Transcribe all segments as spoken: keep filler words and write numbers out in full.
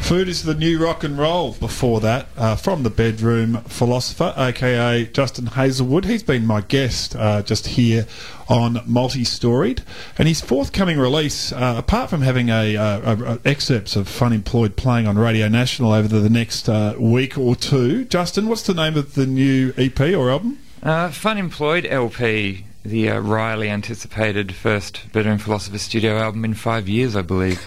Food is the new rock and roll. Before that, uh, From the Bedroom Philosopher, aka Justin Hazelwood. He's been my guest uh, just here on Multi-Storied. And his forthcoming release, uh, apart from having a, uh, a, a excerpts of Fun Employed playing on Radio National over the, the next uh, week or two, Justin, what's the name of the new E P or album? Uh, Fun Employed L P, the uh, wryly anticipated first Bedroom Philosopher studio album in five years, I believe.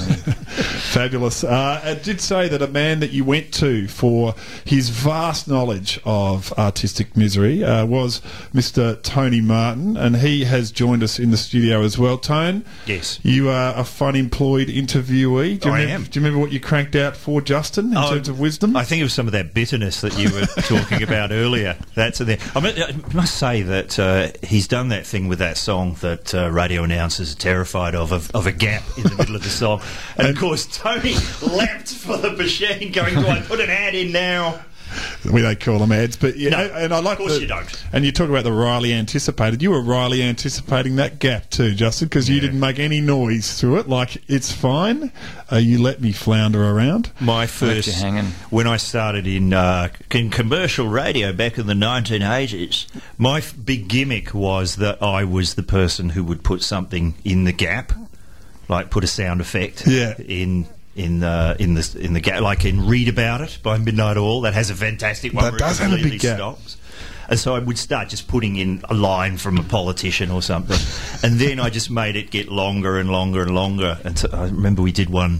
Fabulous. Uh, it did say that a man that you went to for his vast knowledge of artistic misery uh, was Mister Tony Martin, and he has joined us in the studio as well. Tone, yes, you are a Fun Employed interviewee. Do you I remember, am. Do you remember what you cranked out for Justin in oh, terms of wisdom? I think it was some of that bitterness that you were talking about earlier. That's there. I, mean, I must say that uh, he's done that thing with that song that uh, radio announcers are terrified of, of, of a gap in the middle of the song. And, and of course, Tony leapt for the machine, going, "Do I put an ad in now?" We don't call them ads, but yeah, no, and I like. Of course, the, you don't. And you talk about the wryly anticipated. You were wryly anticipating that gap too, Justin, because yeah. you didn't make any noise through it. Like, it's fine. Uh, you let me flounder around. My first, you hanging. when I started in uh, in commercial radio back in the nineteen eighties, my f- big gimmick was that I was the person who would put something in the gap, like put a sound effect yeah. in. In uh, in the in the gap, like in "Read About It" by Midnight Oil, that has a fantastic one. That does have a big gap. Stops. And so I would start just putting in a line from a politician or something, and then I just made it get longer and longer and longer. And so I remember we did one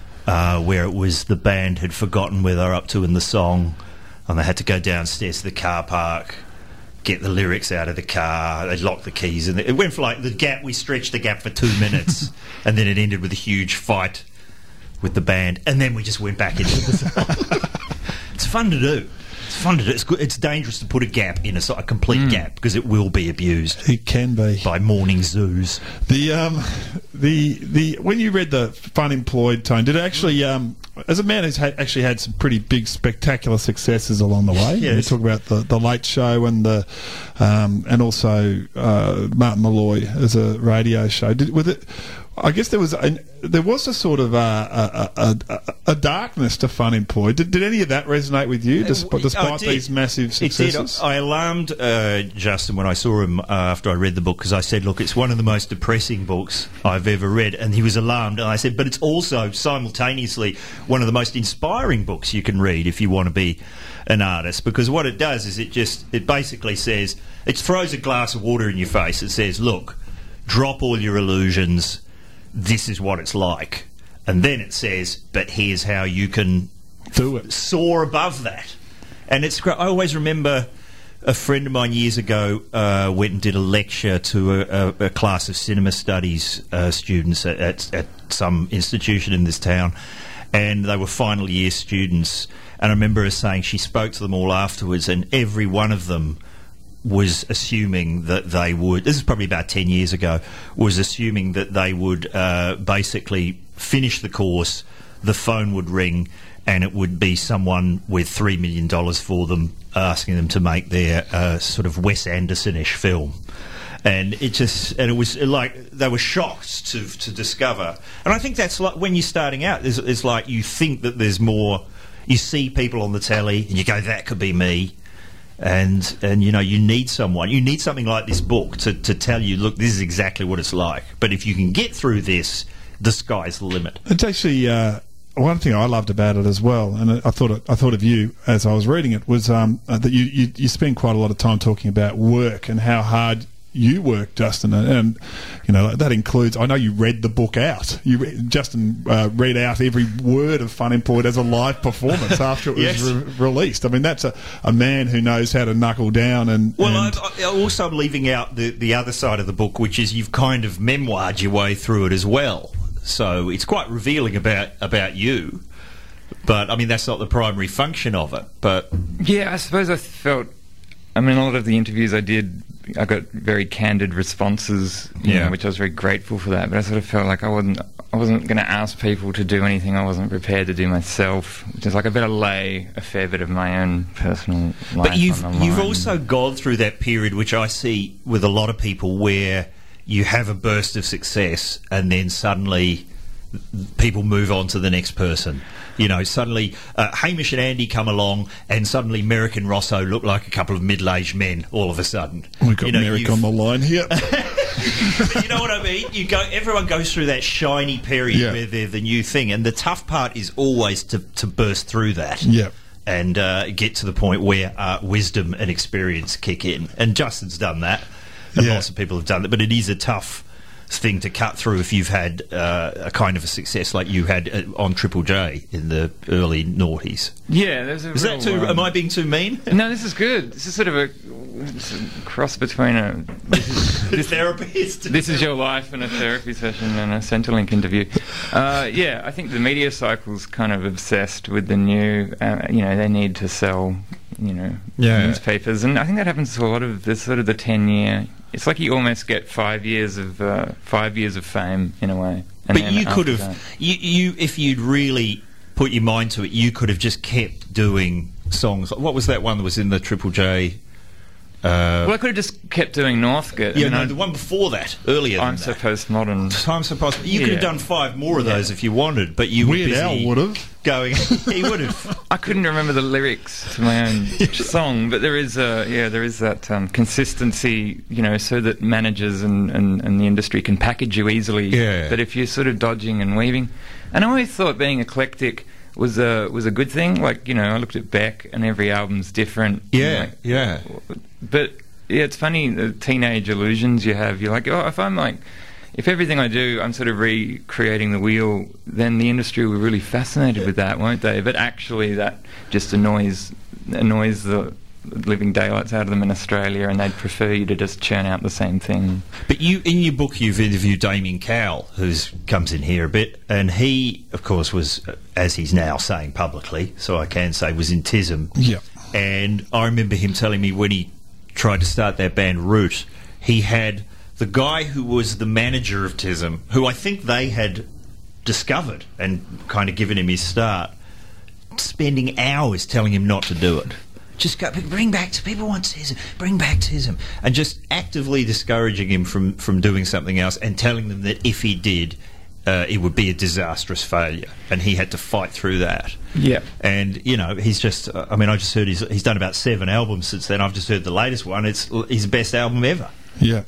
uh, where it was the band had forgotten where they were up to in the song, and they had to go downstairs to the car park, get the lyrics out of the car, they locked the keys, and it went for like the gap. We stretched the gap for two minutes, and then it ended with a huge fight with the band, and then we just went back into the song. It's fun to do. It's fun to do. It's good. It's dangerous to put a gap in a, a complete mm. gap, because it will be abused. It can be by morning zoos. The um, the the when you read the Fun Employed, Tone, did it actually um, as a man who's ha- actually had some pretty big, spectacular successes along the way? Yes. You talk about the the Late Show and the um, and also uh, Martin Malloy as a radio show. Did with it? I guess there was a, there was a sort of a, a, a, a darkness to Fun Employed. Did, did any of that resonate with you, despite, despite these massive successes? It did. I alarmed uh, Justin when I saw him uh, after I read the book, because I said, "Look, it's one of the most depressing books I've ever read," and he was alarmed. And I said, "But it's also simultaneously one of the most inspiring books you can read if you want to be an artist, because what it does is it just it basically says it throws a glass of water in your face. It says, look, drop all your illusions. This is what it's like." And then it says, but here's how you can do it, soar above that. And it's great. I always remember a friend of mine years ago uh, went and did a lecture to a, a, a class of cinema studies uh, students at, at, at some institution in this town, and they were final year students. And I remember her saying she spoke to them all afterwards, and every one of them was assuming that they would, this is probably about ten years ago, was assuming that they would uh, basically finish the course, the phone would ring, and it would be someone with three million dollars for them, asking them to make their uh, sort of Wes Anderson-ish film. And it just, and it was like, they were shocked to to discover. And I think that's like, when you're starting out, it's, it's like you think that there's more, you see people on the telly, and you go, that could be me. And, and you know, you need someone, you need something like this book to, to tell you, look, this is exactly what it's like. But if you can get through this, the sky's the limit. It's actually uh, one thing I loved about it as well, and I thought it, I thought of you as I was reading it, was um, uh, that you, you, you spend quite a lot of time talking about work and how hard you work, Justin, and, and you know that includes. I know you read the book out. You re- Justin uh, read out every word of Fun Employed as a live performance after it was yes. re- released. I mean, that's a, a man who knows how to knuckle down. And well, and I, I also I'm leaving out the the other side of the book, which is you've kind of memoired your way through it as well. So it's quite revealing about about you. But I mean, that's not the primary function of it. But yeah, I suppose I felt. I mean, a lot of the interviews I did, I got very candid responses, you yeah. know, which I was very grateful for that. But I sort of felt like I wasn't, I wasn't going to ask people to do anything I wasn't prepared to do myself. Which is like I better lay a fair bit of my own personal life. But you've on the you've line. also gone through that period, which I see with a lot of people, where you have a burst of success and then suddenly people move on to the next person. You know, suddenly uh, Hamish and Andy come along, and suddenly Merrick and Rosso look like a couple of middle-aged men. All of a sudden, we've got you know, Merrick on the line here. But you know what I mean? You go. Everyone goes through that shiny period Yeah. where they're the new thing, and the tough part is always to, to burst through that. Yeah. And uh, get to the point where uh, wisdom and experience kick in. And Justin's done that, and Yeah. lots of people have done that. But it is a tough thing to cut through if you've had uh, a kind of a success like you had uh, on Triple J in the early noughties. Yeah, there's a Is real, that too? um, Am I being too mean? No, this is good. This is sort of a, it's a cross between a this is, this, Therapist. this is your life and a therapy session and a Centrelink interview. Uh, yeah, I think the media cycle's kind of obsessed with the new. Uh, you know, they need to sell. You know, Yeah. newspapers, and I think that happens to a lot of this sort of the ten year. It's like you almost get five years of uh, five years of fame in a way. And But then you could after have, that- you, you if you'd really put your mind to it, you could have just kept doing songs. What was that one that was in the Triple J? Uh, Well, I could have just kept doing Northcote. yeah, I mean, no, I- the one before that, earlier than I'm so that. postmodern. Time so possible. You could have Yeah. done five more of those if you wanted, but you Weird were busy Al would have. going. He would have. I couldn't remember the lyrics to my own song, but there is a yeah, there is that um, consistency, you know, so that managers and, and, and the industry can package you easily. Yeah. But if you're sort of dodging and weaving, and I always thought being eclectic was a was a good thing. Like, you know, I looked at Beck, and every album's different. Yeah, Like, yeah. But yeah, it's funny the teenage illusions you have. You're like, oh, if I'm like. If everything I do, I'm sort of recreating the wheel, then the industry will be really fascinated with that, won't they? But actually, that just annoys annoys the living daylights out of them in Australia, and they'd prefer you to just churn out the same thing. But you, in your book, you've interviewed Damien Cowell, who comes in here a bit, and he, of course, was, uh, as he's now saying publicly, so I can say, was in Tism. Yeah. And I remember him telling me when he tried to start that band Root, he had the guy who was the manager of Tism, who I think they had discovered and kind of given him his start, spending hours telling him not to do it. Just go, bring back to people want Tism, bring back Tism, and just actively discouraging him from, from doing something else and telling them that if he did, uh, it would be a disastrous failure, and he had to fight through that. Yeah. And, you know, he's just, uh, I mean, I just heard he's, he's done about seven albums since then. I've just heard the latest one. It's his best album ever. Yeah.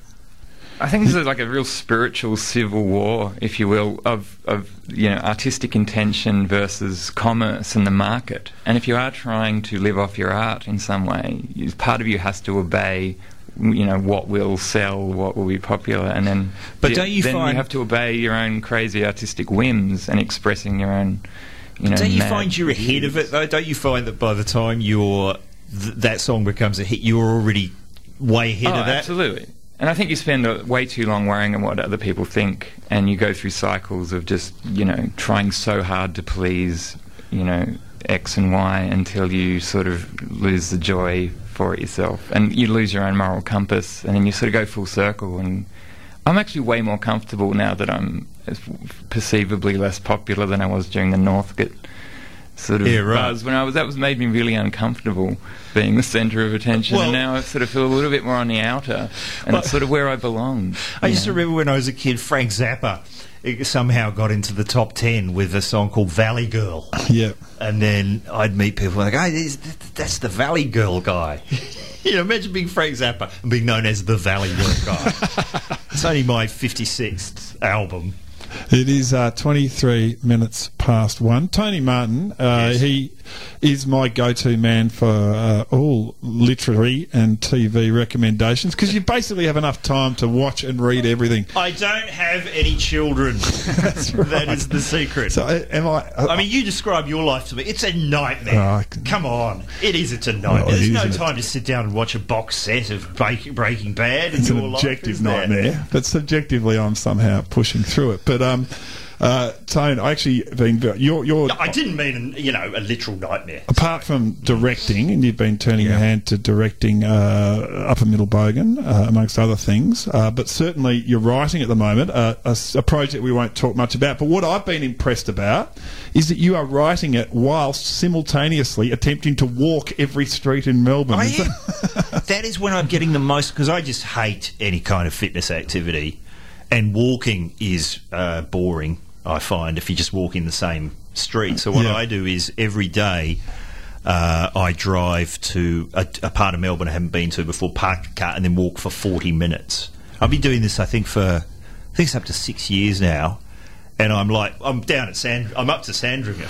I think this is like a real spiritual civil war, if you will, of, of you know artistic intention versus commerce and the market. And if you are trying to live off your art in some way, you- part of you has to obey, you know, what will sell, what will be popular, and then But y- don't you then find- you have to obey your own crazy artistic whims and expressing your own, you know. Don't you mad find you're ahead of it, though? Don't you find that by the time you're, th- that song becomes a hit, you're already way ahead oh, of that? Absolutely. And I think you spend uh, way too long worrying about what other people think, and you go through cycles of just, you know, trying so hard to please, you know, X and Y until you sort of lose the joy for it yourself. And you lose your own moral compass, and then you sort of go full circle. And I'm actually way more comfortable now that I'm perceivably less popular than I was during the Northcote sort of Yeah, right. buzz when I was. That was made me really uncomfortable, being the centre of attention. Well- and now I sort of feel a little bit more on the outer, and Well- it's sort of where I belong. I you just know? remember when I was a kid, Frank Zappa it somehow got into the top ten with a song called Valley Girl. Yeah. And then I'd meet people like, oh, this- that's the Valley Girl guy. You know, imagine being Frank Zappa and being known as the Valley Girl guy. It's only my fifty-sixth album. It is uh, twenty-three minutes past one. Tony Martin, uh, Yes. he is my go-to man for uh, all literary and T V recommendations, because you basically have enough time to watch and read everything. I don't have any children. That's right. That is the secret. So, uh, am I? Uh, I mean, you describe your life to me. It's a nightmare. Oh, I can- Come on. It is. It's a nightmare. Well, it There's is, no isn't it? time to sit down and watch a box set of Break- Breaking Bad in it's your an life. objective is there? nightmare, but subjectively, I'm somehow pushing through it. But um, uh, Tone, I actually been you're you're. No, I didn't mean, you know, a literal nightmare. Apart from directing, and you've been turning your hand to directing uh, Upper Middle Bogan, uh, amongst other things, uh, but certainly you're writing at the moment, uh, a, s- a project we won't talk much about. But what I've been impressed about is that you are writing it whilst simultaneously attempting to walk every street in Melbourne. I Is am. that- That is when I'm getting the most, because I just hate any kind of fitness activity, and walking is uh, boring I find, if you just walk in the same street. So what Yeah. I do is every day uh, I drive to a, a part of Melbourne I haven't been to before, park the car, and then walk for forty minutes. I've been doing this, I think, for I think it's up to six years now. And I'm like, I'm down at Sand, I'm up to Sandringham.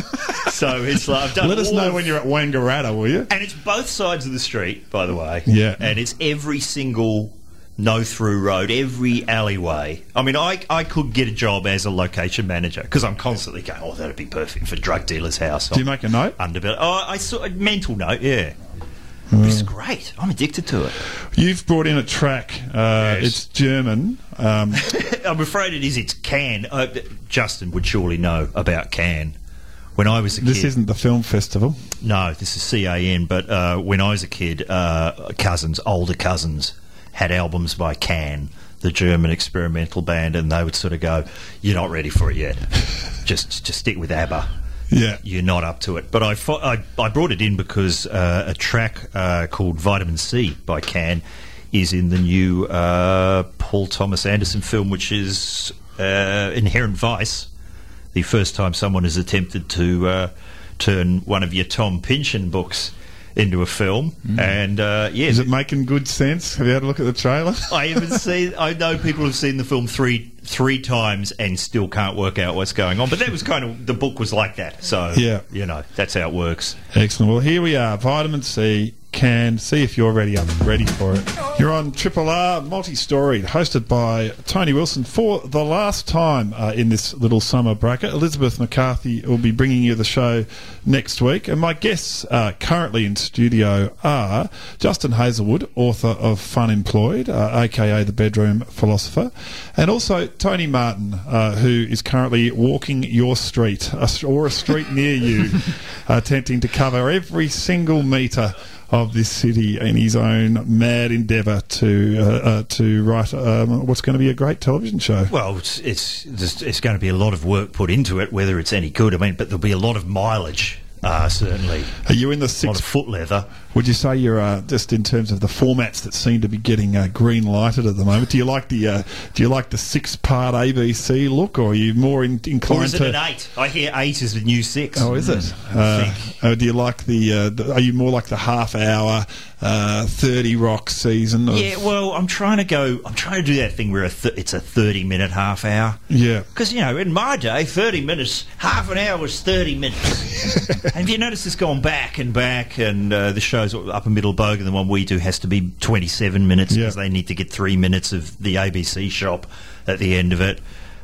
So it's like, I've done Let us all know of- when you're at Wangaratta, will you? And it's both sides of the street, by the way. Yeah. And it's every single no-through road, every alleyway. I mean, I, I could get a job as a location manager because I'm constantly going, oh, that'd be perfect for drug dealer's house. Do you make a note? Underbelly. Oh, I saw a mental note, yeah. But it's great. I'm addicted to it. You've brought in a track. Uh, Yes. It's German. Um, I'm afraid it is. It's Cannes. Uh, Justin would surely know about Cannes. When I was a this kid... isn't the film festival. No, this is C A N, but uh, when I was a kid, uh, cousins, older cousins, had albums by Cannes, the German experimental band, and they would sort of go, "You're not ready for it yet. just just stick with ABBA. Yeah. You're not up to it." But I, fo- I, I brought it in because uh, a track uh, called Vitamin C by Cannes is in the new uh, Paul Thomas Anderson film, which is uh, Inherent Vice, the first time someone has attempted to uh, turn one of your Tom Pynchon books into a film. Mm. And uh, yeah, Is it making good sense? Have you had a look at the trailer? I haven't seen. I know people have seen the film three three times and still can't work out what's going on. But that was kind of the book was like that. So Yeah. you know, that's how it works. Excellent. Well, here we are. Vitamin C. Can see if you're ready. I'm ready for it. You're on Triple R Multi-Storied, hosted by Tony Wilson for the last time uh, in this little summer bracket. Elizabeth McCarthy will be bringing you the show next week, and my guests uh, currently in studio are Justin Hazelwood, author of Fun Employed, uh, aka The Bedroom Philosopher, and also Tony Martin, uh, who is currently walking your street a, or a street near you, attempting to cover every single metre of this city in his own mad endeavour to uh, uh, to write um, what's going to be a great television show. Well, it's it's there's- it's going to be a lot of work put into it, whether it's any good. I mean, but there'll be a lot of mileage, uh, certainly. Are you in the A lot six? of foot leather. Would you say you're uh, just in terms of the formats that seem to be getting uh, green lighted at the moment? Do you like the uh, do you like the six part A B C look, or are you more in, inclined Or is it to? an eight? I hear eight is the new six. Oh, is it? I Uh, think. uh, do you like the, uh, the? Are you more like the half hour, uh, thirty Rock season? Of, Yeah, well, I'm trying to go. I'm trying to do that thing where a th- it's a thirty minute half hour. yeah. Because, you know, in my day, thirty minutes, half an hour was thirty minutes. And have you noticed it's gone back and back, and uh, the show's up in Middle Bogan, the one we do, has to be twenty-seven minutes because Yeah. they need to get three minutes of the A B C shop at the end of it.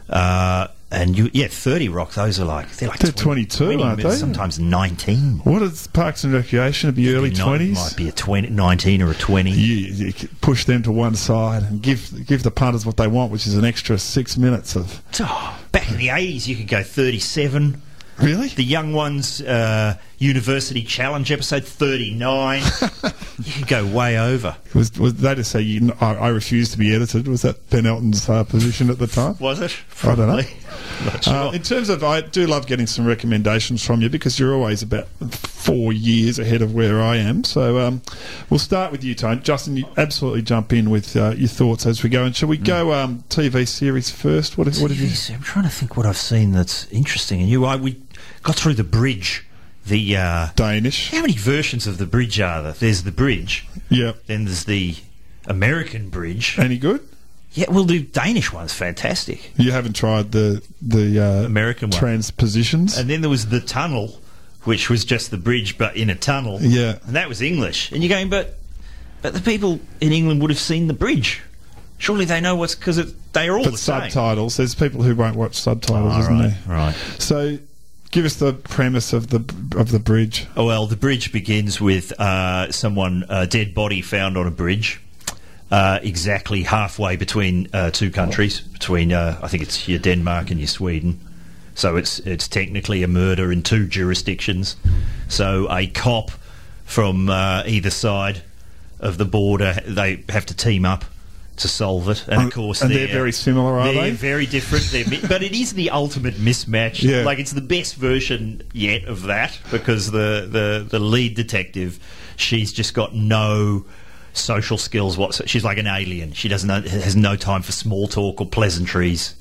Uh, and, you, yeah, thirty Rock, those are like... They're like They're twenty, twenty-two, twenty aren't minutes, they? sometimes nineteen. What is Parks and Recreation? It'd be early Maybe not, twenties. Might be a twenty, nineteen or a twenty. You, you push them to one side and give give the punters what they want, which is an extra six minutes of. Oh, back in the eighties, you could go thirty-seven. Really? The young ones, uh, University Challenge episode thirty-nine. You could go way over. Was was they to say you, I, I refuse to be edited? Was that Ben Elton's uh, position at the time? Was it? I don't know. Probably. Not sure. Uh, in terms of, I do love getting some recommendations from you because you're always about four years ahead of where I am. So um, we'll start with you, Tony. Justin, you absolutely jump in with uh, your thoughts as we go. And shall we go um, T V series first? What, what did you? I'm trying to think what I've seen that's interesting. And you, I, we got through The Bridge. The uh, Danish. how many versions of The Bridge are there? There's The Bridge. Yeah. Then there's the American Bridge. Any good? Yeah, well, the Danish one's fantastic. You haven't tried the the uh, American one. transpositions? And then there was the tunnel, which was just the bridge but in a tunnel. Yeah. And that was English. And you're going, but but the people in England would have seen the bridge. Surely they know what's... Because they're all but the same. subtitles. There's people who won't watch subtitles, Oh, isn't right, there? right. So, give us the premise of the of the bridge. Oh, well, the bridge begins with uh, someone, a dead body found on a bridge, uh, exactly halfway between uh, two countries, between, uh, I think it's your Denmark and your Sweden. So it's it's technically a murder in two jurisdictions. So a cop from uh, either side of the border, they have to team up to solve it. And of course, and they're, they're very similar, are they're they? very different. They're mi- but it is the ultimate mismatch. Yeah. Like, it's the best version yet of that, because the, the, the lead detective, she's just got no social skills whatsoever. She's like an alien. She doesn't know, has no time for small talk or pleasantries.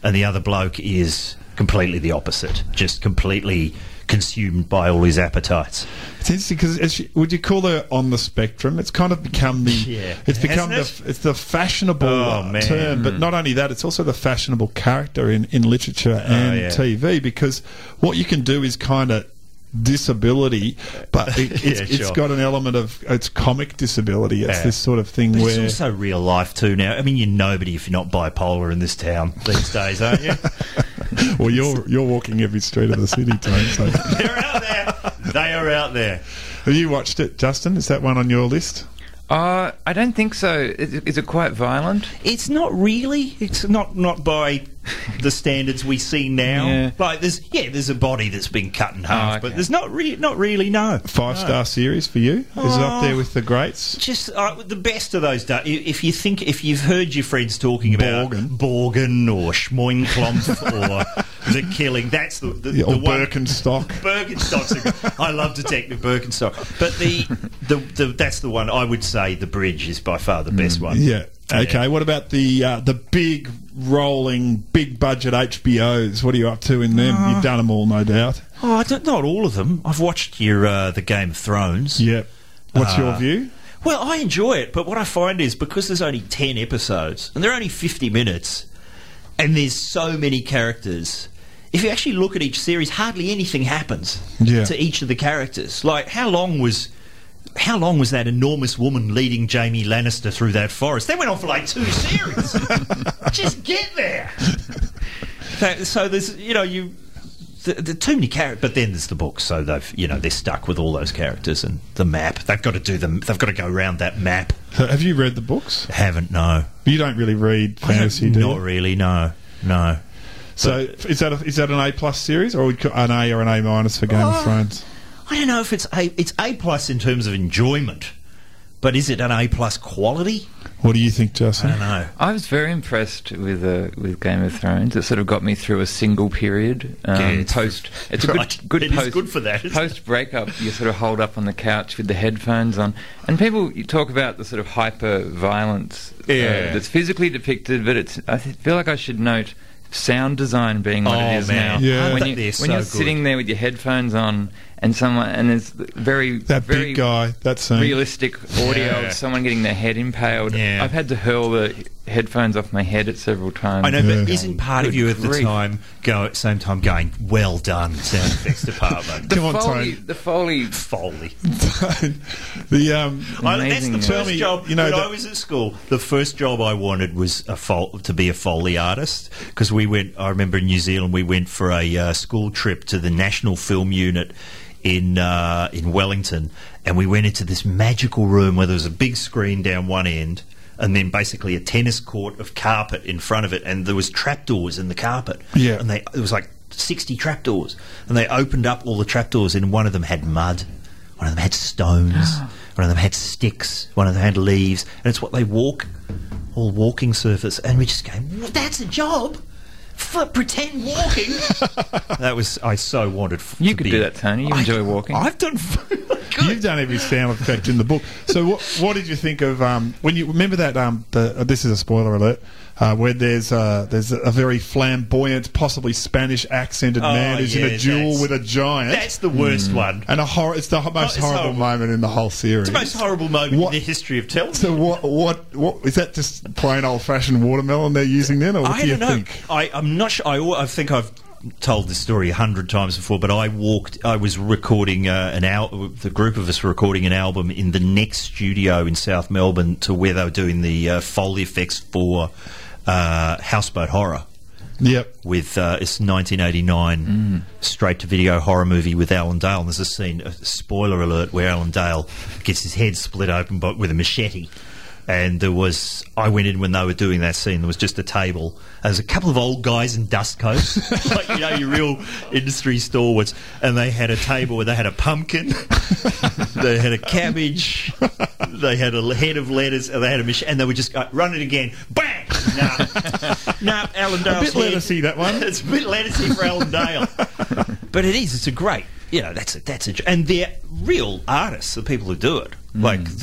and the other bloke is completely the opposite, just completely consumed by all his appetites. It's interesting because would you call her on the spectrum? It's kind of become the Yeah. it's become Hasn't the it? it's the fashionable Oh, man. term, but not only that, it's also the fashionable character in, in literature and yeah. T V, because what you can do is kind of disability, but it, it's, Yeah, it's sure. got an element of it's comic disability. It's Yeah. this sort of thing But where it's also real life too now. I mean, you're nobody if you're not bipolar in this town these days, aren't you? well, you're you're walking every street of the city, Tony. So. They're out there. They are out there. Have you watched it, Justin? Is that one on your list? Uh, I don't think so. Is, is it quite violent? It's not really. It's not not by the standards we see now. Yeah. Like there's yeah, there's a body that's been cut in half, okay. but there's not really not really no Five No. star series for you? Is it up there with the greats? Just uh, the best of those days. If you think, if you've heard your friends talking about Borgen. Borgen or Schmoinklompf or The Killing, that's the, the, Yeah, or the one. Birkenstock. Birkenstock's a good. I love Detective Birkenstock, but the, the the that's the one I would say. The Bridge is by far the best one. Yeah. Okay. What about the uh, the big rolling, big budget H B Os? What are you up to in them? You've done them all, no doubt. Oh, I don't, not all of them. I've watched your uh, the Game of Thrones. Yep. What's your Uh, view? Well, I enjoy it, but what I find is because there's only ten episodes and they're only fifty minutes, and there's so many characters. If you actually look at each series, hardly anything happens Yeah. to each of the characters. Like, how long was, how long was that enormous woman leading Jaime Lannister through that forest? They went on for like two series. Just get there. So, so there's, you know, you. The, the too many characters, but then there's the books, so they've, you know, they're stuck with all those characters and the map. They've got to do them. They've got to go around that map. So have you read the books? Haven't no. You don't really read fantasy, do Not you? really. No, no. So is that a, is that an A plus series, or would you- an A or an A minus for Game Oh. of Thrones? I don't know if it's a it's A plus in terms of enjoyment, but is it an A plus quality? What do you think, I Justin? don't know. I was very impressed with uh, with Game of Thrones. It sort of got me through a single period. Um, Yeah, it's- post, it's a right. good good It is post. good for that, isn't it? Post breakup, you sort of hold up on the couch with the headphones on, and people you talk about the sort of hyper violence Yeah. uh, that's physically depicted, but it's. I th- feel like I should note sound design being what Oh, it is man. now. Yeah. When, That- you, they're when so you're good. sitting there with your headphones on, and someone and it's very That very big guy, that scene. realistic audio Yeah. of someone getting their head impaled. Yeah. I've had to hurl the headphones off my head at several times. I know, Yeah. but isn't part of Good you at the grief. time go at the same time going, "Well done, sound effects department." the Come on, Foley, Tony. the Foley. Foley. the um, I, that's Amazing, the uh, first Tell me, job. you know, when that- I was at school, the first job I wanted was a fol- to be a Foley artist because we went. I remember in New Zealand we went for a uh, school trip to the National Film Unit in uh, in Wellington, and we went into this magical room where there was a big screen down one end. And then basically a tennis court of carpet in front of it, and there was trapdoors in the carpet. Yeah. and they it was like sixty trapdoors, and they opened up all the trapdoors, and one of them had mud, one of them had stones, one of them had sticks, one of them had leaves, and it's what they walk, all walking surface, and we just going, well, that's a job for pretend walking. That was I so wanted. F- You to could be- do that, Tony. You I- enjoy walking. I've done. You've done every sound effect in the book. So, what, what did you think of um, when you remember that? Um, the, uh, this is a spoiler alert. Uh, where there's uh, there's a very flamboyant, possibly Spanish accented Oh, man who's in yeah, a duel that's- with a giant, That's the worst one. and a horror. It's the ho- most it's horrible, horrible. moment in the whole series. It's the most horrible moment What- in the history of television. So, what what what is that? Just plain old fashioned watermelon they're using then, or what I do you don't know. think? I, I'm not sure. I, al- I think I've told this story a hundred times before, but I walked. I was recording uh, an al- The group of us were recording an album in the next studio in South Melbourne to where they were doing the uh, Foley effects for uh, Houseboat Horror. Yep. With uh, it's nineteen eighty-nine straight to video horror movie with Alan Dale. And there's a scene, a spoiler alert, where Alan Dale gets his head split open by, with a machete. And there was, I went in when they were doing that scene. There was just a table. There was a couple of old guys in dust coats, like you know, your real industry stalwarts. And they had a table where they had a pumpkin, they had a cabbage, they had a head of lettuce, and they had a machete. And they would just go, run it again, bang! Nah, nah, Alan Dale's A bit head. lettucey, that one. It's a bit lettucey for Alan Dale, but it is. It's a great, you know. That's a, that's a, and they're real artists. The people who do it, like they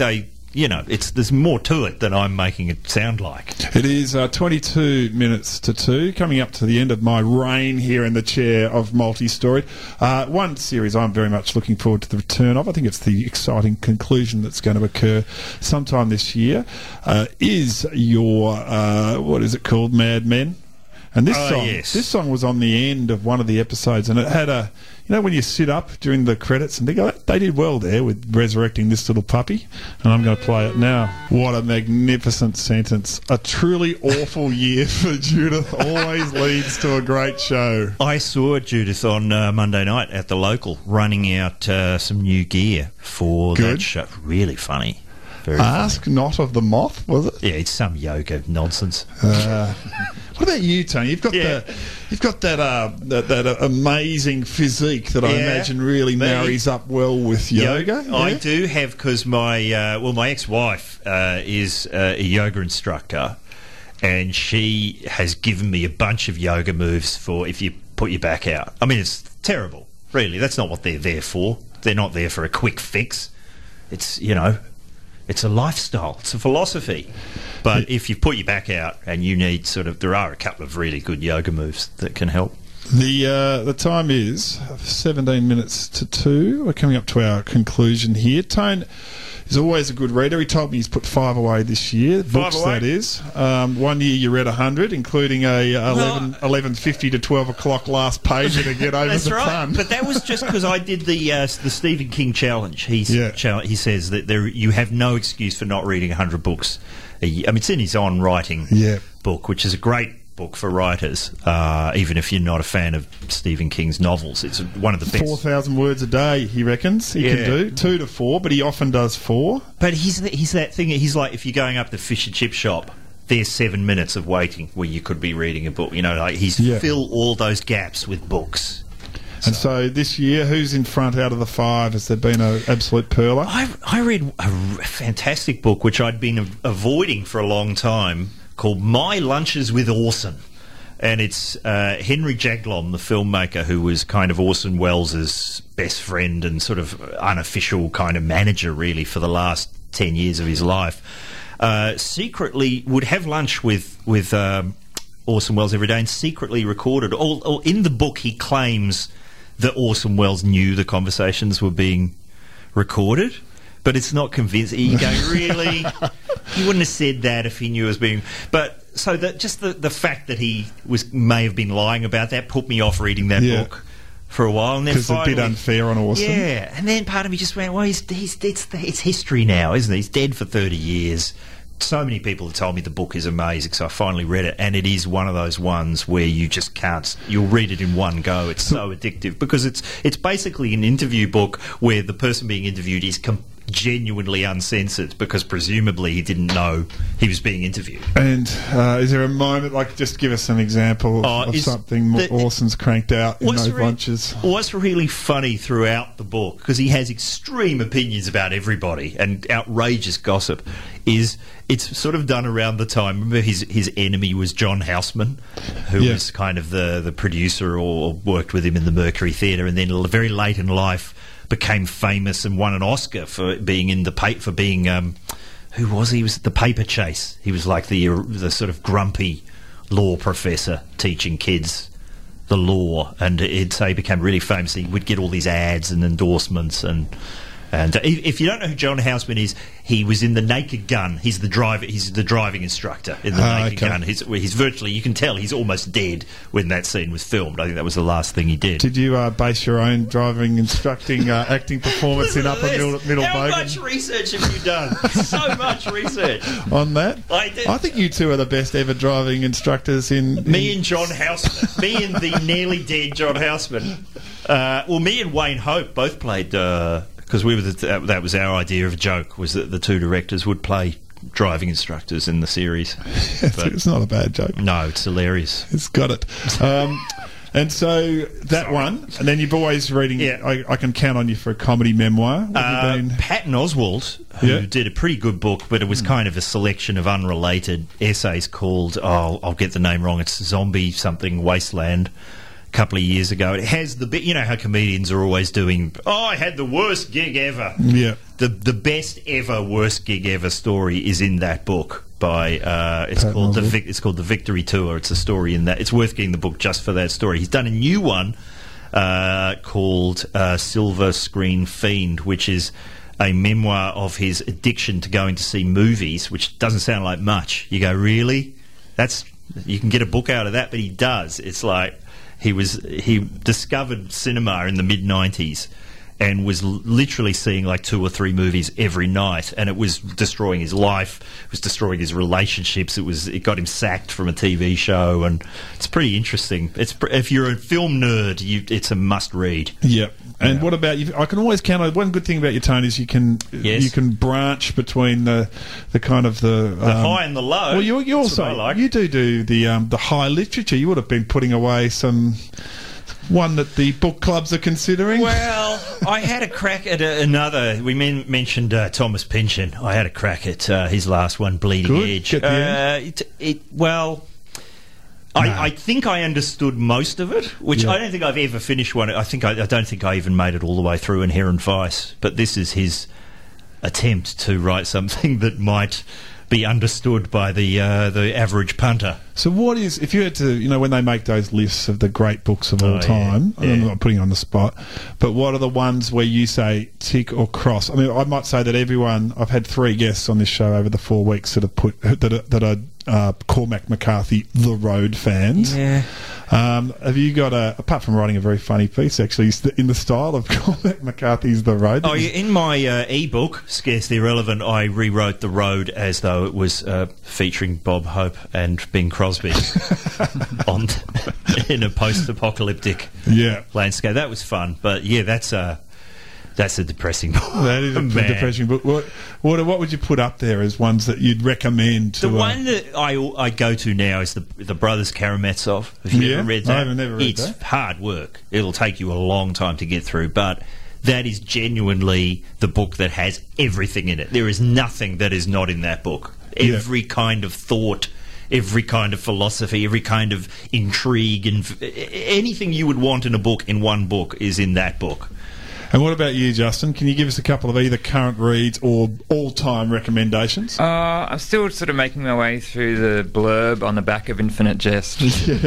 you know, it's there's more to it than I'm making it sound like. It is uh, twenty-two minutes to two, coming up to the end of my reign here in the chair of Multi-Storied. Uh, one series I'm very much looking forward to the return of, I think it's the exciting conclusion that's going to occur sometime this year, uh, is your, uh, what is it called, Mad Men? And this Oh, song, yes. this song was on the end of one of the episodes, and it had a, you know, when you sit up during the credits and think, oh, they did well there with resurrecting this little puppy, and I'm going to play it now. What a magnificent sentence! A truly awful year for Judith always leads to a great show. I saw Judith on uh, Monday night at the local, running out uh, some new gear for that Good. show. Really funny. Very Ask not of the moth, was it? funny. Yeah, it's some yoga nonsense. Uh, what about you, Tony? You've got Yeah. the, you've got that uh, that, that uh, amazing physique that I Yeah, imagine really me. marries up well with yoga. I yeah? do have, because my uh, well, my ex-wife uh, is uh, a yoga instructor, and she has given me a bunch of yoga moves for if you put your back out. I mean, it's terrible, really. That's not what they're there for. They're not there for a quick fix. It's, you know, it's a lifestyle. It's a philosophy. But if you put your back out and you need sort of, there are a couple of really good yoga moves that can help. The uh, the time is seventeen minutes to two. We're coming up to our conclusion here. Tone is always a good reader. He told me he's put five away this year. Books, away? that is. Um, one year you read a hundred, including a eleven, eleven fifty to twelve o'clock last pager to get over That's the right. ton. But that was just because I did the uh, the Stephen King challenge. He's Yeah. chal- he says that there you have no excuse for not reading a hundred books a year. I mean, it's in his on writing Yeah. book, which is a great book for writers. Uh, even if you're not a fan of Stephen King's novels, it's one of the best. Four thousand words a day, he reckons he Yeah. can do. Two to four, but he often does four. But he's th- he's that thing. He's like, if you're going up to the fish and chip shop, there's seven minutes of waiting where you could be reading a book. You know, like he's Yeah. fill all those gaps with books. And so this year, who's in front out of the five? Has there been an absolute perler? I, I read a r- fantastic book which I'd been av- avoiding for a long time called My Lunches with Orson. And it's uh, Henry Jaglom, the filmmaker who was kind of Orson Welles' best friend and sort of unofficial kind of manager, really, for the last ten years of his life. Uh, secretly would have lunch with, with um, Orson Welles every day and secretly recorded. Or, or in the book, he claims that Orson Welles knew the conversations were being recorded, but it's not convincing. You go, really? He wouldn't have said that if he knew it was being... But so that just the, the fact that he was may have been lying about that put me off reading that Yeah. book for a while. And then Because it's a bit finally- unfair on Orson. Yeah, and then part of me just went, well, he's, he's, it's, it's history now, isn't it? He's dead for thirty years. So many people have told me the book is amazing, so I finally read it, and it is one of those ones where you just can't. You'll read it in one go. It's so addictive because it's it's basically an interview book where the person being interviewed is com- genuinely uncensored because presumably he didn't know he was being interviewed. And uh, is there a moment, like, just give us an example of, Oh, of is something the- Orson's cranked out in What's those re- lunches? What's really funny throughout the book, because he has extreme opinions about everybody and outrageous gossip, is it's sort of done around the time. Remember, his his enemy was John Houseman, who Yeah. was kind of the, the producer or worked with him in the Mercury Theatre, and then very late in life became famous and won an Oscar for being in the pa- for being um, who was he? He was at the Paper Chase. He was like the the sort of grumpy law professor teaching kids the law, and he'd say he became really famous. He would get all these ads and endorsements, and and if if you don't know who John Houseman is, he was in The Naked Gun. He's the driver. He's the driving instructor in The Ah, Naked okay. Gun. He's, he's virtually, you can tell he's almost dead when that scene was filmed. I think that was the last thing he did. Did you uh, base your own driving, instructing, uh, acting performance in Upper Middle, middle How Bogan much research have you done? So much research. on that? I did. I think you two are the best ever driving instructors in... Me in- and John Houseman. Me and the nearly dead John Houseman. Uh, well, me and Wayne Hope both played, because we were the, that, that was our idea of a joke, was that the two directors would play driving instructors in the series. it's, But it's not a bad joke. no, it's hilarious. It's got it. Um, and so that one, and then you've always reading... Yeah. I, I can count on you for a comedy memoir. What have Uh, you been... Patton Oswalt, who Yeah. did a pretty good book, but it was kind of a selection of unrelated essays called, oh, I'll get the name wrong, it's Zombie something Wasteland. a couple of years ago. It has the bit, you know how comedians are always doing, oh, I had the worst gig ever. Yeah. The the best ever worst gig ever story is in that book by uh, it's Pat called the Oswalt. Vic, it's called the Victory Tour. It's a story in that. It's worth getting the book just for that story. He's done a new one uh, called uh, Silver Screen Fiend, which is a memoir of his addiction to going to see movies, which doesn't sound like much. You go, really? That's you can get a book out of that, but he does. It's like he was he discovered cinema in the mid nineties and was l- literally seeing like two or three movies every night, and it was destroying his life. It was destroying his relationships. It was it got him sacked from a T V show, and it's pretty interesting. It's pr- if you're a film nerd, you, it's a must read. Yep. And Yeah. what about you? I can always count on one good thing about you, Tony, is you can Yes. you can branch between the the kind of the, The um, high and the low. Well, you, you That's also what I like. you do do the um, the high literature. You would have been putting away some one that the book clubs are considering. Well, I had a crack at a, another. We men- mentioned uh, Thomas Pynchon. I had a crack at uh, his last one, Bleeding Good. Edge. Get the Uh, it, it, well, Nah. I, I think I understood most of it, which Yeah. I don't think I've ever finished one. I think I, I don't think I even made it all the way through Inherent Vice. But this is his attempt to write something that might be understood by the uh, the average punter. So what is, if you had to, you know, when they make those lists of the great books of all Oh, yeah. time, Yeah. I'm not putting you on the spot, but what are the ones where you say tick or cross? I mean, I might say that everyone, I've had three guests on this show over the four weeks that have put, that are, that are uh, Cormac McCarthy, The Road fans. Yeah. Um, have you got a, apart from writing a very funny piece, actually, in the style of Cormac McCarthy's The Road? Oh, yeah, in my uh, e-book, Scarcely Irrelevant, I rewrote The Road as though it was uh, featuring Bob Hope and Bing Crosby on in a post-apocalyptic Yeah. landscape. That was fun, but yeah, that's a that's a depressing book. That is a Man. depressing book. What, what, what would you put up there as ones that you'd recommend to The uh, one that I I go to now is the the Brothers Karamazov. Have you Yeah, ever read I that? haven't never read it's that. hard work. It'll take you a long time to get through, but that is genuinely the book that has everything in it. There is nothing that is not in that book. Yeah. Every kind of thought, every kind of philosophy, every kind of intrigue, and f- anything you would want in a book in one book is in that book. And what about you, Justin? Can you give us a couple of either current reads or all-time recommendations? Uh, I'm still sort of making my way through the blurb on the back of Infinite Jest.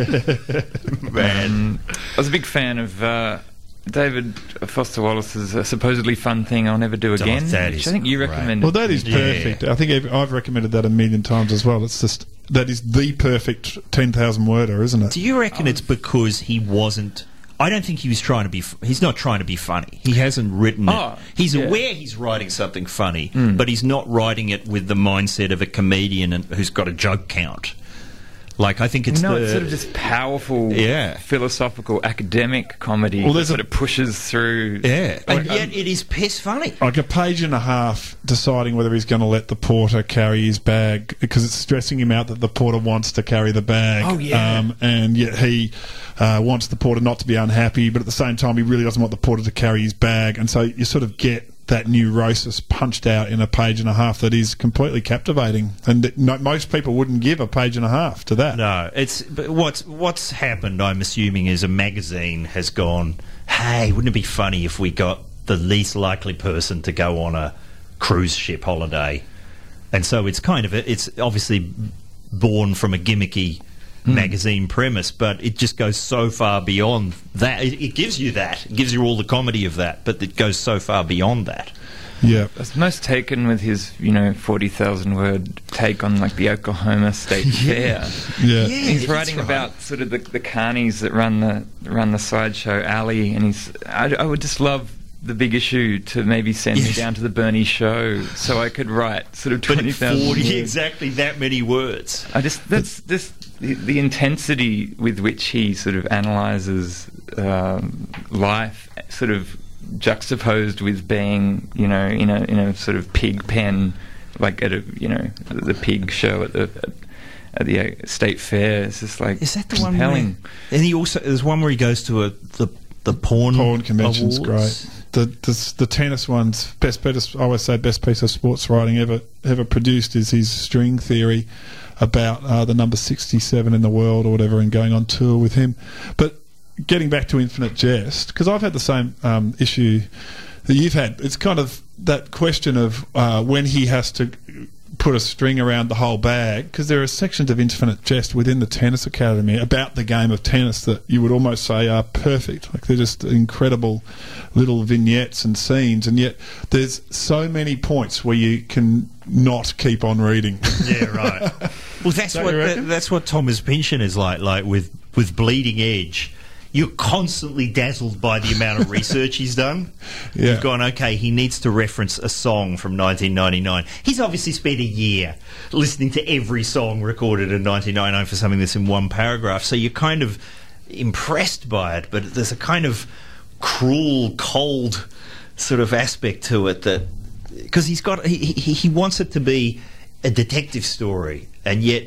Man, I was a big fan of uh, David Foster Wallace's uh, supposedly fun thing I'll never do again, that which is I think you great. recommended. Well, that is Yeah. perfect. I think I've- I've recommended that a million times as well. It's just that is the perfect ten thousand worder, isn't it? Do you reckon it's because he wasn't? I don't think he was trying to be. f- He's not trying to be funny. He hasn't written it. Oh, he's yeah. aware he's writing something funny, but he's not writing it with the mindset of a comedian and, who's got a joke count. Like I think it's no, the it's sort of just powerful, Yeah. philosophical, academic comedy Well, that there's sort a- of pushes through. yeah, and Like, um, yet it is piss funny. Like a page and a half deciding whether he's going to let the porter carry his bag because it's stressing him out that the porter wants to carry the bag. Oh, yeah. Um, and yet he uh, wants the porter not to be unhappy, but at the same time he really doesn't want the porter to carry his bag. And so you sort of get that neurosis punched out in a page and a half that is completely captivating. And that no, most people wouldn't give a page and a half to that. No, it's but what's what's happened. I'm assuming is a magazine has gone. Hey, wouldn't it be funny if we got the least likely person to go on a cruise ship holiday? And so it's kind of a, it's obviously born from a gimmicky magazine premise, but it just goes so far beyond that. It, it gives you that. It gives you all the comedy of that, but it goes so far beyond that. Yeah. I was most taken with his, you know, forty thousand word take on like the Oklahoma State Fair. Yeah. He's that's writing right. about sort of the, the carnies that run the run the sideshow alley, and he's. I, I would just love the big issue to maybe send me Yes. down to the Bernie show so I could write sort of But twenty thousand forty words. exactly that many words. I just that's this the, the intensity with which he sort of analyzes um, life, sort of juxtaposed with being, you know, in a in a sort of pig pen, like at a you know the pig show at the at, at the uh, state fair. It's just like Is that the one? Where, compelling. and he also there's one where he goes to a the the porn Porn convention's awards. great. The, the the tennis ones, best, best I always say best piece of sports writing ever ever produced is his string theory about uh, the number sixty-seven in the world or whatever, and going on tour with him. But getting back to Infinite Jest, because I've had the same um, issue that you've had. It's kind of that question of uh, when he has to put a string around the whole bag, because there are sections of Infinite Jest within the Tennis Academy about the game of tennis that you would almost say are perfect. Like, they're just incredible little vignettes and scenes, and yet there's so many points where you can not keep on reading. Yeah, right. Well, that's Don't what you that, reckon? that's what Thomas Pynchon is like. Like with with Bleeding Edge, you're constantly dazzled by the amount of research he's done. Yeah. You've gone, okay, he needs to reference a song from nineteen ninety-nine. He's obviously spent a year listening to every song recorded in nineteen ninety-nine for something that's in one paragraph. So you're kind of impressed by it, but there's a kind of cruel, cold sort of aspect to it that, because he's got he, he he wants it to be a detective story, and yet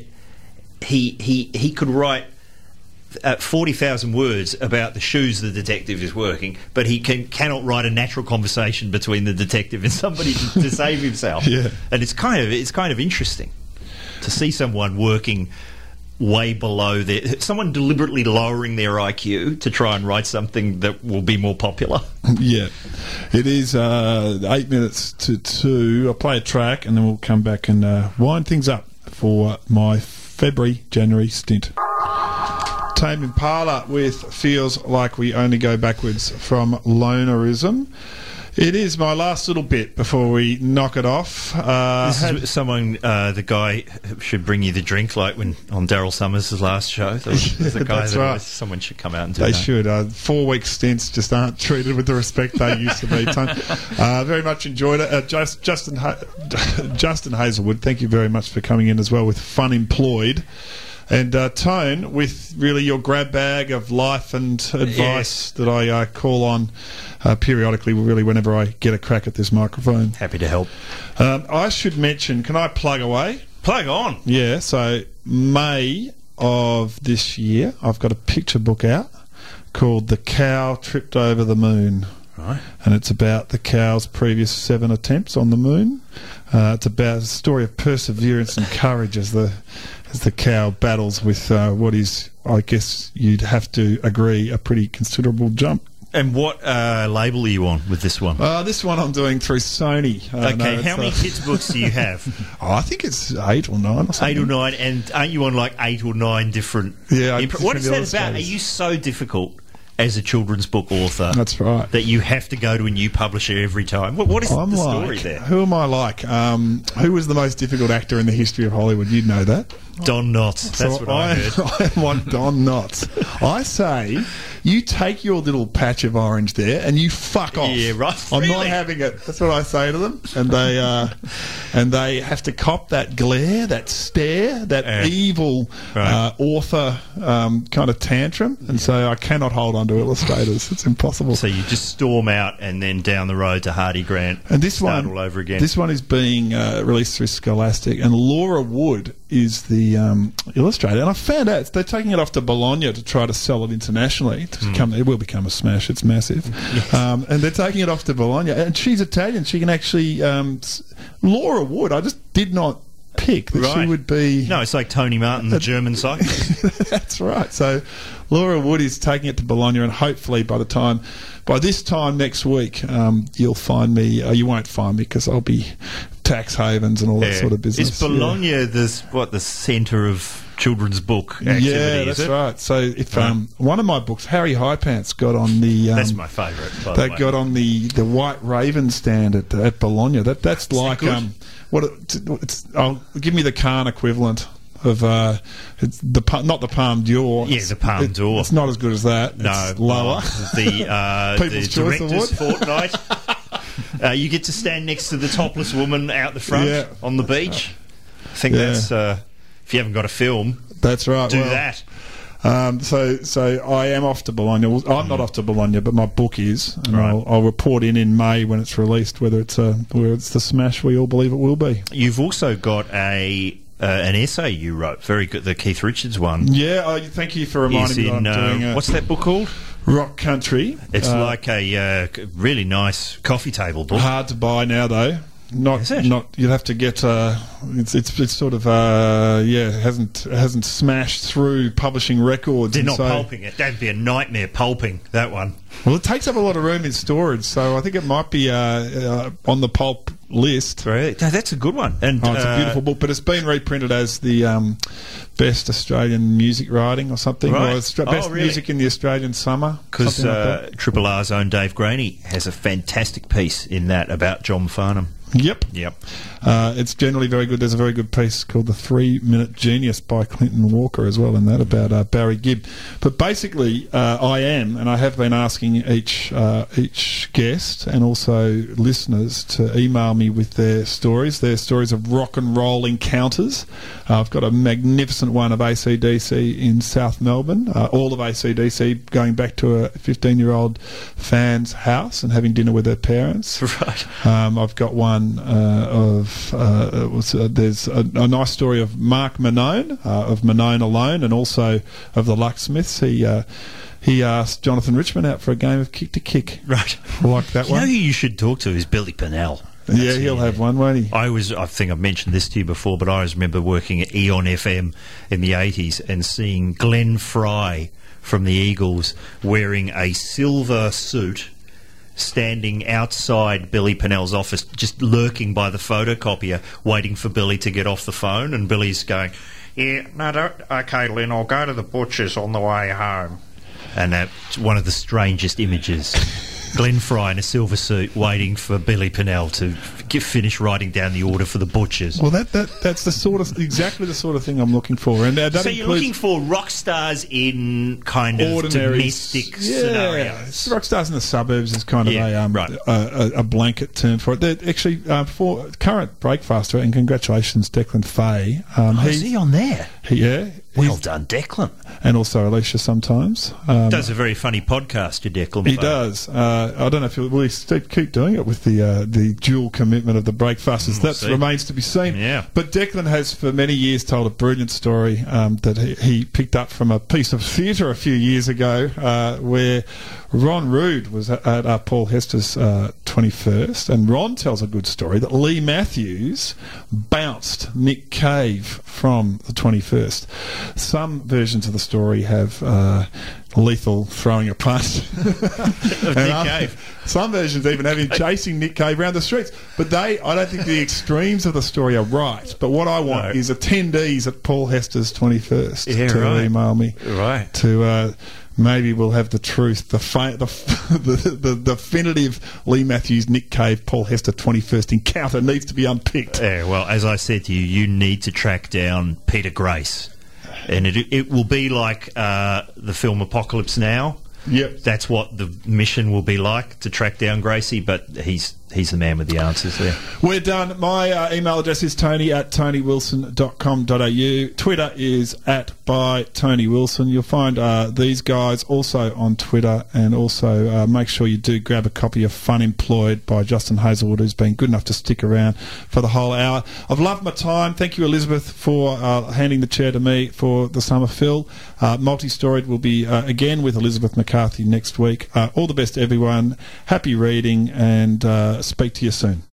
he he he could write uh, forty thousand words about the shoes the detective is working, but he can cannot write a natural conversation between the detective and somebody to, to save himself. Yeah. And it's kind of it's kind of interesting to see someone working way below their, someone deliberately lowering their I Q to try and write something that will be more popular. Yeah, it is uh, eight minutes to two. I'll play a track and then we'll come back and uh, wind things up for my February, January stint. Tame Impala with Feels Like We Only Go Backwards from Lonerism. It is my last little bit before we knock it off. Uh, This had- is someone, uh, the guy should bring you the drink, like when on Daryl Summers' last show. There was, there's a guy That's that right. always, someone should come out and do They that. should. Uh, four-week stints just aren't treated with the respect they used to be. Tone. Uh, very much enjoyed it. Uh, just, Justin ha- Justin Hazelwood, thank you very much for coming in as well with Fun Employed. And uh, Tone, with really your grab bag of life and advice Yes. that I uh, call on uh, periodically, really whenever I get a crack at this microphone. Happy to help. Um, I should mention, can I plug away? Plug on. Yeah, so May of this year, I've got a picture book out called The Cow Tripped Over the Moon. Right. And it's about the cow's previous seven attempts on the moon. Uh, it's about a story of perseverance and courage as the as the cow battles with uh, what is, I guess you'd have to agree, a pretty considerable jump. And what uh, label are you on with this one? Uh, this one I'm doing through Sony. Uh, okay, no, it's, how many uh, kids' books do you have? Oh, I think it's eight or nine or something. Eight or nine, and aren't you on like eight or nine different? Yeah, Imp- it's what is from the that about? Are illustrators. you so difficult as a children's book author? That's right. That you have to go to a new publisher every time. What, what is I'm the like, story there? who am I like? Um, who was the most difficult actor in the history of Hollywood? You'd know that. Don Knotts. That's So what I heard. I am on Don Knotts. I say, you take your little patch of orange there and you fuck off. Yeah, right. I'm not Really? having it. That's what I say to them, and they uh, and they have to cop that glare, that stare, that Yeah. evil Right. uh, author um, kind of tantrum, and so I cannot hold on to illustrators. It's impossible. So you just storm out and then down the road to Hardy Grant And this start one, all over again. This one is being uh, released through Scholastic, and Laura Wood is the um, illustrator. And I found out they're taking it off to Bologna to try to sell it internationally. To become, it will become a smash. It's massive, um, and they're taking it off to Bologna. And she's Italian. She can actually um, s- Laura Wood. I just did not pick that she Right. would be. No, it's like Tony Martin, the German cyclist. That's right. So Laura Wood is taking it to Bologna, and hopefully by the time, by this time next week, um, you'll find me. Uh, you won't find me because I'll be tax havens and all that Yeah. sort of business. Is Bologna the what the centre of children's book Yeah, activity? yeah is that's it? right. So if um, one of my books, Harry Highpants, got on the. Um, That's my favourite. by the They way. got on the, the White Raven stand at at Bologna. That that's like good? um, what it, it's. Oh, give me the Cannes equivalent of uh, it's the Pa- not the Palme d'Or. Yeah, the Palme It- d'Or. It's not as good as that. No, it's lower. well, the uh, the People's Choice director's Award. fortnight. Uh, you get to stand next to the topless woman out the front Yeah. on the beach. I think Yeah. that's uh, if you haven't got a film, That's right. do well, that. Um, so, so I am off to Bologna. Well, I'm not off to Bologna, but my book is, and Right. I'll, I'll report in in May when it's released whether it's a whether it's the smash we all believe it will be. You've also got a uh, an essay you wrote, very good, the Keith Richards one. Yeah, oh, thank you for reminding Is me that I'm in, uh, doing a what's that book called? Rock Country. It's Uh, like a uh, really nice coffee table book. hard to buy now though. not Is it? not. You'd have to get. Uh, it's it's it's sort of uh, yeah. Hasn't hasn't smashed through publishing records. They're and not so, pulping it. That'd be a nightmare pulping that one. Well, it takes up a lot of room in storage, so I think it might be uh, uh, on the pulp list. Right. No, that's a good one. And Oh, it's a uh, beautiful book, but it's been reprinted as the um, best Australian music writing or something, Right. or Austra- Oh, best really? music in the Australian summer. Because something like uh, that. Triple R's own Dave Graney has a fantastic piece in that about John Farnham. Yep. Yep. Uh, it's generally very good. There's a very good piece called The Three Minute Genius by Clinton Walker as well in that about uh, Barry Gibb. But basically, uh, I am, and I have been asking each uh, each guest and also listeners to email me with their stories, their stories of rock and roll encounters. Uh, I've got a magnificent one of A C D C in South Melbourne, uh, all of A C D C going back to a fifteen-year-old fan's house and having dinner with her parents. Right. Um, I've got one uh, of uh, it was, uh, there's a, a nice story of Mark Manone uh, of Manone Alone, and also of the Lucksmiths. He uh, he asked Jonathan Richman out for a game of kick to kick. Right. I like that You know one. who you should talk to is Billy Pennell. Yeah, he'll have one, won't he? I was, I think I've mentioned this to you before, but I always remember working at Eon F M in the eighties and seeing Glenn Fry from the Eagles wearing a silver suit, standing outside Billy Pennell's office, just lurking by the photocopier, waiting for Billy to get off the phone, and Billy's going, "Yeah, no, don't, okay, Lynn, I'll go to the butcher's on the way home." And that's one of the strangest images. Glenn Fry in a silver suit waiting for Billy Pennell to get, finish writing down the order for the butchers. Well, that, that that's the sort of exactly the sort of thing I'm looking for, and uh, that So you're includes looking for rock stars in kind of ordinary domestic yeah, scenarios. rock stars in the suburbs is kind of Yeah, a, um, right. a, a a blanket term for it. They're actually, uh, for current breakfaster, and congratulations, Declan Fay. Um, Oh, is he on there? he- yeah, Well he's- done, Declan. and also Alicia sometimes. Um, Does a very funny podcast, your Declan. He Fay. does. Uh, I don't know if he'll, will he st- keep doing it with the uh, the dual commitment of the breakfasters. We'll that see. remains to be seen. Yeah. But Declan has for many years told a brilliant story um, that he, he picked up from a piece of theatre a few years ago uh, where Ron Rood was at, at uh, Paul Hester's uh, twenty-first, and Ron tells a good story that Lee Matthews bounced Nick Cave from the twenty-first. Some versions of the story have uh, Lethal throwing a punch. Of And Nick other- Cave. Some versions even have him chasing Nick Cave around the streets. But they, I don't think the extremes of the story are right. But what I want No. is attendees at Paul Hester's twenty-first Yeah, to right. email me. Right. To uh, maybe we'll have the truth, the, fa- the, the the definitive Lee Matthews, Nick Cave, Paul Hester twenty-first encounter needs to be unpicked. Yeah, well, as I said to you, you need to track down Peter Grace. And it, it will be like uh, the film Apocalypse Now. Yep. That's what the mission will be like, to track down Gracie, but he's he's the man with the answers there. We're done. My uh, email address is tony at tony wilson dot com dot a u. Twitter is at by Tony Wilson. You'll find uh, these guys also on Twitter, and also uh, make sure you do grab a copy of Fun Employed by Justin Hazelwood, who's been good enough to stick around for the whole hour. I've loved my time. Thank you, Elizabeth, for uh, handing the chair to me for the summer fill. Uh, Multi-Storied will be uh, again with Elizabeth McCarthy next week. Uh, all the best, everyone. Happy reading, and uh, speak to you soon.